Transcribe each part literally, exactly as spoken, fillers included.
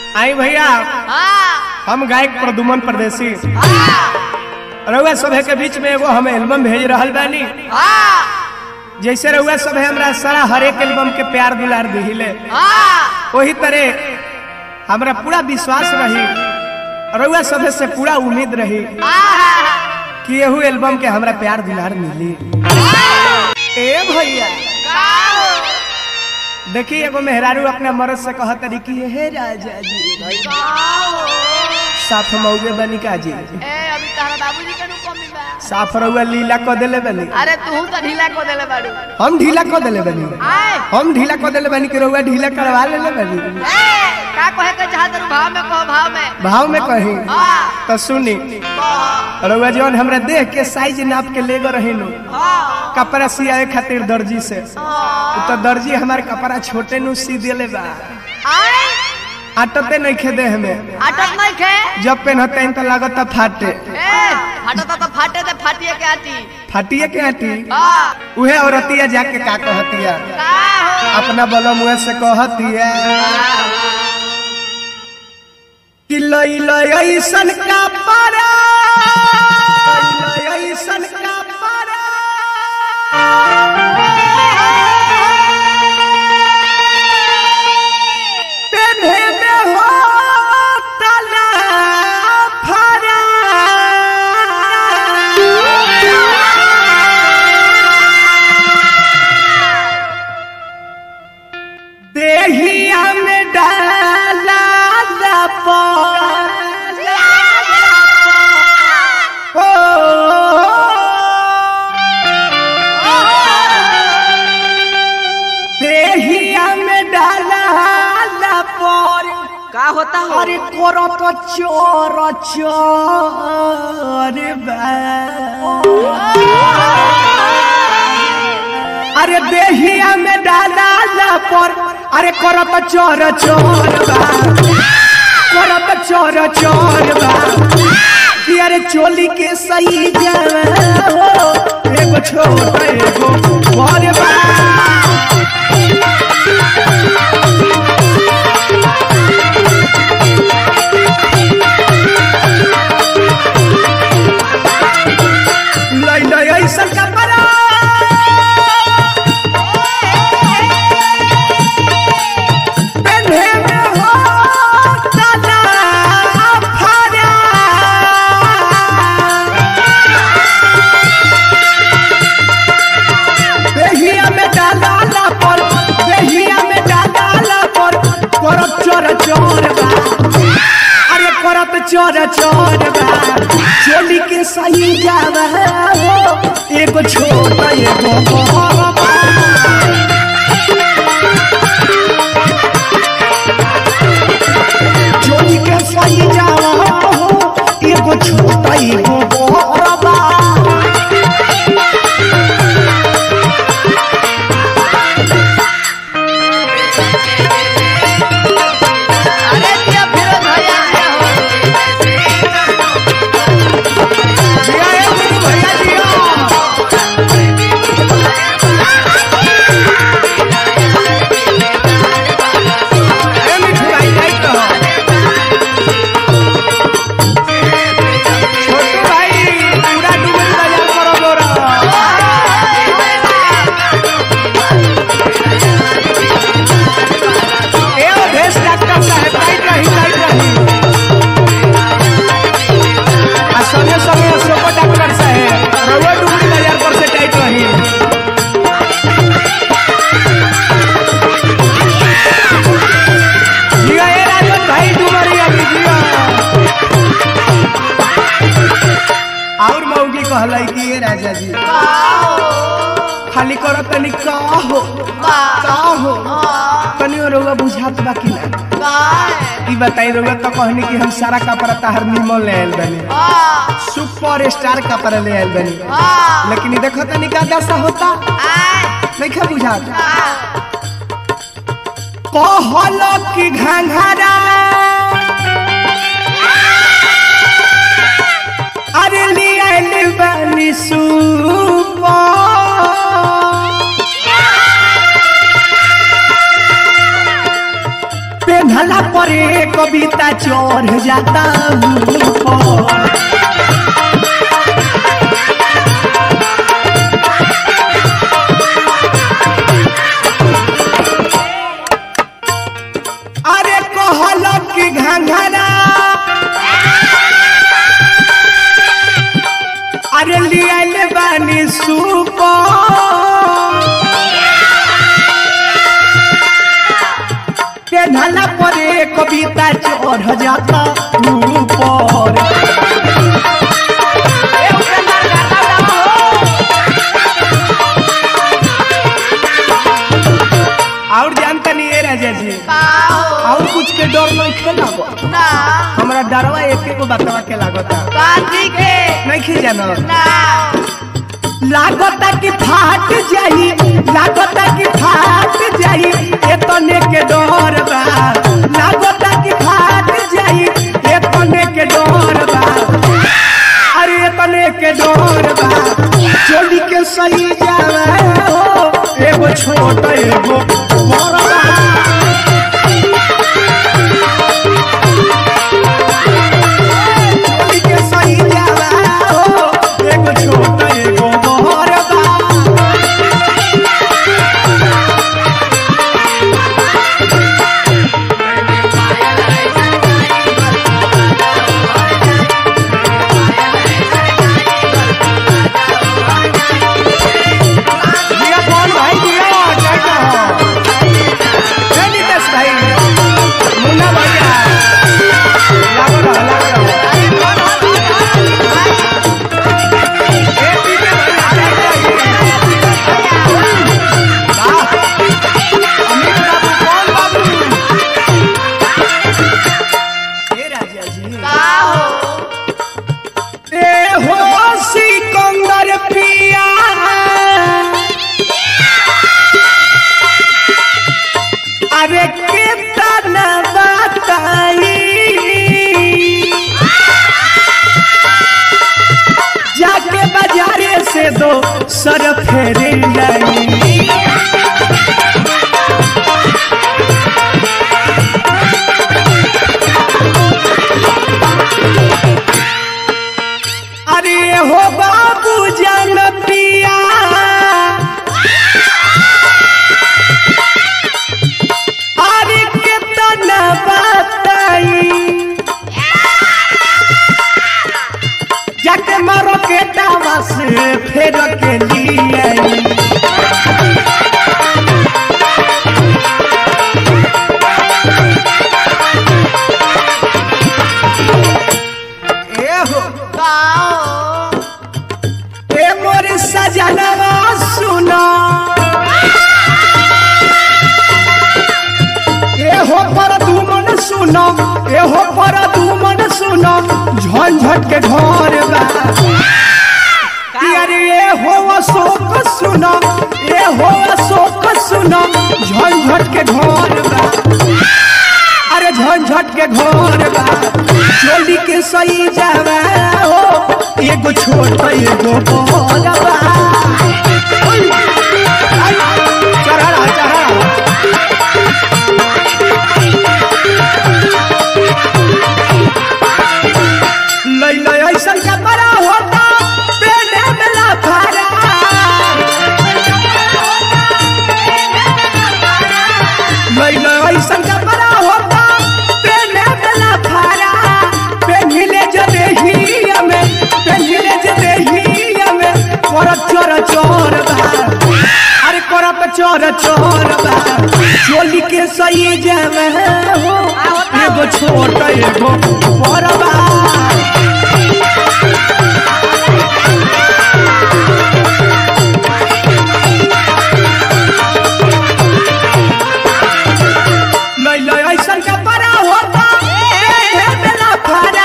आई भैया हम गायक प्रदुमन परदेसी रउआ सभे के बीच में एगो हम एल्बम भेज रहल बानी। जैसे रउआ सभे हमरा सारा हर एक एल्बम के प्यार दुलार दिहिले वही तरह हमरा पूरा विश्वास रही, रउआ सभे से पूरा उम्मीद रही कि यहू एल्बम के हमरा प्यार दुलार मिली। ए भैया देखिए एगो मेहरारू अपने मर्द से कह तरी कि हे राजा जी साफ मौगे बनी का जी अभी तारा बाबूजी के कमी बा साफ रउआ लीला को देले बनी। अरे तू तो ढीला को देले बाड़ू। हम ढीला को देले बनी आए हम ढीला को देले बनी कि रउआ ढीला करवा लेले बनी। ए का कहे के चाहत रू भाव में कहो भाव में भाव में कही हां तो सुनी रउआ जौन हमरा देह के साइज नाप के ले गो रहिनु हां कपड़ा सियाए खातिर दर्जी से तो दर्जी हमार कपड़ा छोटे नु सी देले बा। आए आटते नहीं खे देह में आटत नहीं खे जब पहनते हैं तो लागत फाटे ए फाटता तो फाटे ते फाटिए के आती फाटिए के आटी हां उहे औरतिया जाके का कहतिया का हो अपना बलम मुँह से कहतिया कि लई लई ऐसन का पारा लई ऐसन का पारा पेन्हे में हो तला फरा देहिया में डाला देहिया में डाला का होता हो अरे कोरो तो चोर चोर अरे देहिया में डाला पर अरे कोरो तो चोर चोर कोरो तो चोर चोर अरे चोली के सही जाओ एगो छोटा एगो बड़ बा लई लई ऐसन कपड़ा पेन्हे में हो तला फरा देहिया में डाला पर देहिया में डाला पर करत चोर चोर बा अरे करत चोर चोर बा चोली के सही जावा हो एगो छोटा एगो बड़ा चोली के सही जावा हो एगो छोटा एगो बड़ा अरे दिया फिर भैया भैया दिया और मौगी कहलाई कि ये राजा जी खाली करो तनी का हो का हो तनी रोगा बुझात बा कि ना ई बताई रोगा तो कहनी कि हम सारा कपड़ा ताहर निमन ले आइल बनी सुपर स्टार कपड़ा ले आइल बनी लेकिन ई देखो तनी का दशा होता नहीं खा बुझात कहलो कि घंघरा अरे लिया बनी सुपर पेन्हला पर ये कविता चढ़ जाता ऊपर। अरे कहलक की घंघरा अरे लिया बानी सुपर पेन्हला पर कविता चढ़ जाता ऊपर। और जानता नहीं है राजा जी और कुछ के डर नहीं खेला ना हमारा डरवा एक को बतावा के लागता काजी के नहीं खी जाना ना लागता कि फाट जाई लागता कि फाट जाई एतने के डर बा लागता कि फाट जाई एतने के डर बा अरे एतने के डर बा चोली के सही जावे हो एगो छोट एगो बड़ बा चोली के सही जावे हो एगो छोट एगो बड़ बा। जिया कौन भाई जिया जय कहो जय नितेश भाई मुन्ना भैया लागो रहो लागो रहो ए पीछे भाई वाह अमित बाबू कौन बाबू ए राजा जी का हो ए हो सिकंदर पिया अरे कितना बताई जाके बाजारे से दो सर फेरे लाई अरे हो बाबू जान पिया अरे कितना बताई जाके मारो के दावा से फेर के लिए ए हो का हो ए मोर सजनवा सुनो ए हो पर दुमन सुनो ए हो पर दुमन सुनो झंझट के घर बा अरे ए हो अशोक सुनो ए हो अशोक सुनो झंझट के घर बा अरे झंझट के घर बा चोली के सही जावा हो एगो छोट एगो बड़ बा चढ़ा रहा चढ़ा लई लई ऐसा का बड़ा होता पेने में लाफारा लई लई ऐसा का बड़ा होता पेने में लाफारा पेन्हिले जदे ही में पेन्हिले जदे ही में करत चोर चोर बा अरे करत चोर चोर बा चोली के सही जावे हो एगो छोट एगो बड़ बा लई लई ऐसन का बड़ा होता ए बेला फारा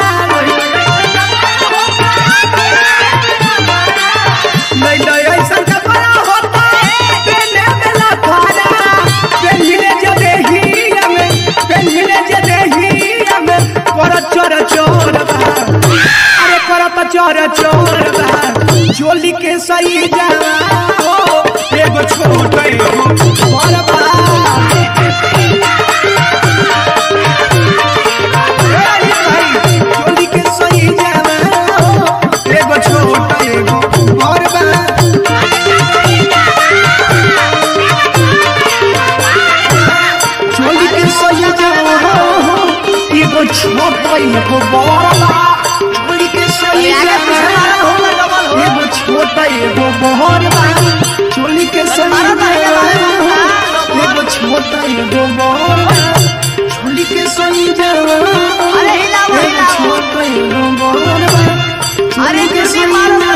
लई लई ऐसन का बड़ा होता ए बेला फारा पेन्हिले जदे ही में पेन्हिले जदे ही में करत चोर चोर बा अरे करत चोर चोर बा चोली के सही जावा हो एगो छोट एगो बड़ बा एगो छोटा एगो बड़ा चोली के सोई आगे पीछे मारा होगा डबल हो एगो छोटा एगो बड़ा चोली के सोई एगो छोटा एगो बड़ा चोली के सोई अरे हिलाओ हिलाओ छोटा एगो बड़ा अरे गिरनी मारो